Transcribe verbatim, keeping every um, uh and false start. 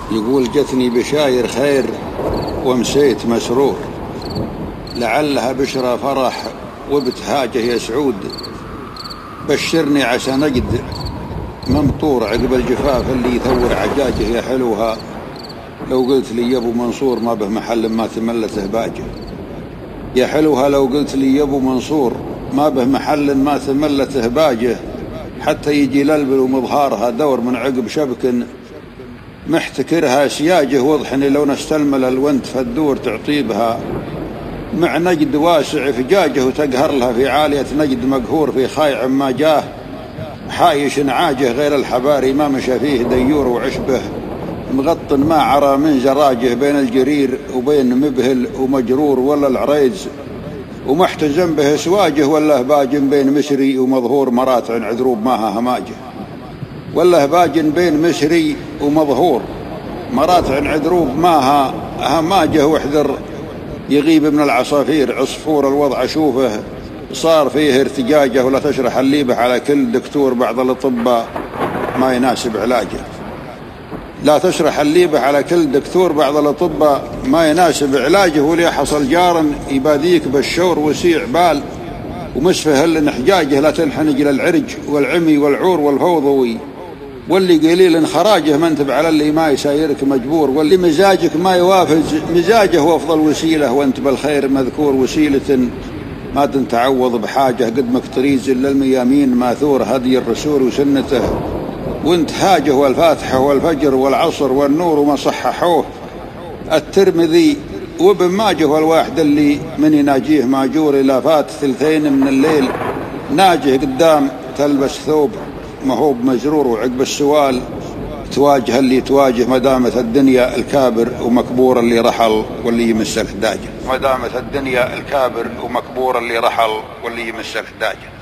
يقول جتني بشاير خير ومسيت مسرور، لعلها بشرى فرح وابتهاجه يا سعود. بشرني عسى نجد ممطور عقب الجفاف اللي يثور عجاجه يا حلوها. لو قلت لي يا ابو منصور ما به محل ما تملته باجه، يا حلوها لو قلت لي يا ابو منصور ما به محل ما تملته باجه. حتى يجي للبل ومظهارها دور من عقب شبك محتكرها سياجه. وضحني لو نستلمل الونت فالدور تعطيبها مع نجد واسع فجاجه، وتقهر لها في عالية نجد مقهور في خايع ما جاه. حايش عاجه غير الحباري ما مشى فيه ديور وعشبه، مغط ما عرى من زراجه بين الجرير وبين مبهل ومجرور ولا العريز، ومحتزم به سواجه ولا هباج بين مسري ومظهور مراتع عذروب ماها هماجه. ولا هباج بين مسري ومظهور مراتع عذروب ماها هماجه. واحذر يغيب من العصافير عصفور الوضع شوفه صار فيه ارتجاجه. ولا تشرح الليبه على كل دكتور بعض الأطباء ما يناسب علاجه. لا تشرح الليبه على كل دكتور بعض الأطباء ما يناسب علاجه. ولي حصل جارا يباديك بالشور وسيع بال ومسفه الانحجاجه. لا تنحنج للعرج والعمي والعور والفوضوي، واللي قليل انخراجه منتب على اللي ما يسايرك مجبور. واللي مزاجك ما يوافق مزاجه هو أفضل وسيلة، وانت بالخير مذكور وسيلة ما تنتعوض بحاجة. قدمك طريز إلا الميامين ماثور هدي الرسول وسنته، وانت هاجه والفاتحة والفجر والعصر والنور وما صححوه. الترمذي وابن ماجه والواحد اللي من يناجيه ماجور. إلى فات ثلثين من الليل ناجه قدام تلبس ثوب مهوب مزرور، وعقب السؤال تواجه اللي تواجه مدامة الدنيا الكابر ومكبور اللي رحل واللي يمس الحداجة. مدامة الدنيا الكابر ومكبور اللي رحل واللي يمس الحداجة.